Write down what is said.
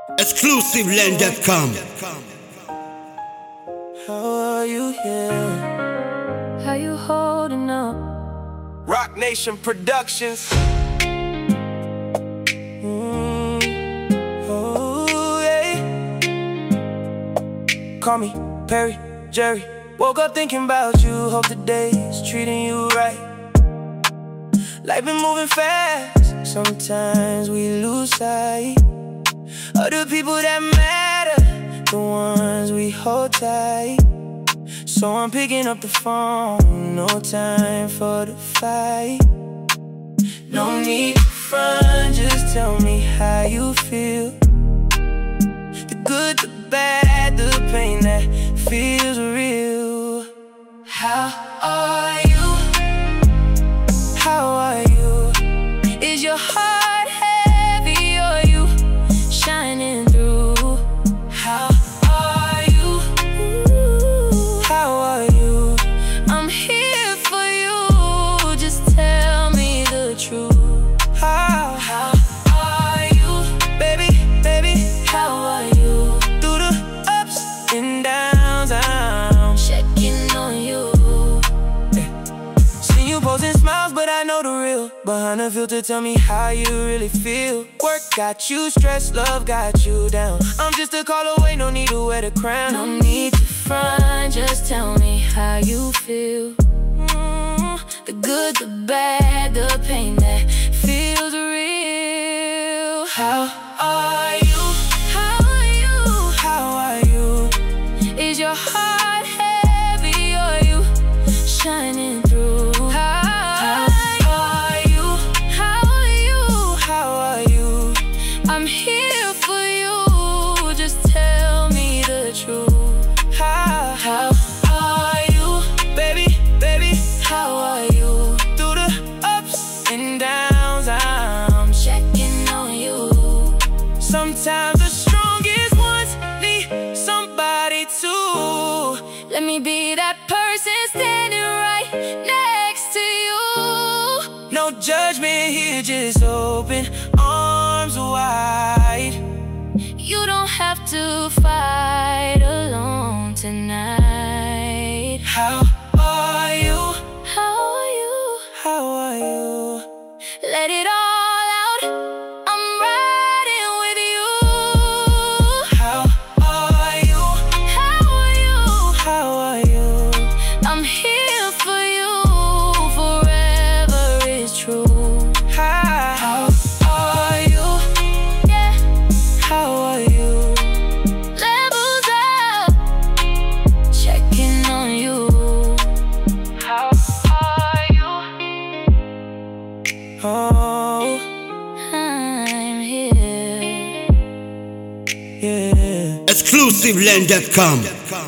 ExclusiveLand.com. How are you here? How you holding up? Rock Nation Productions. Oh, yeah. Call me Perry, Jerry. Woke up thinking about you. Hope the day's treating you right. Life been moving fast. Sometimes we lose sight of the people that matter, the ones we hold tight. So I'm picking up the phone, no time for the fight. No need to front, just tell me how you feel. The good, the bad, the pain that feels real. How are you? How are you? Is your heart heavy or you shining through? How are you? How are you? I'm here for you, just tell me the truth. How are you? Baby, how are you? Through the ups and downs, I'm checking on you. See you posting smiles, but I know the real. Behind the filter, tell me how you really feel. Work got you stressed, love got you down. I'm just a call away, no need to wear the crown. No need to front, just tell me how you feel. The good, the bad, the pain that feels real. How are you? How are you? How are you? Is your heart heavy or you shining through? How are you? How are you? How are you? I'm here for you, just tell me the truth. How are you? Baby, How are you? through the ups and downs, I'm Checking on you. sometimes the strongest ones need somebody to. Let me be that person standing right next to you. No judgment here, just open arms wide. You don't have to fight alone tonight. How are you? How are you? How are you? Let it all out. I'm riding with you. How are you? How are you? How are you? I'm here for you. Forever is true. How are you? Yeah. How are you? Levels up. Checking on you. How are you? Oh, I'm here. yeah. ExclusiveLand.com.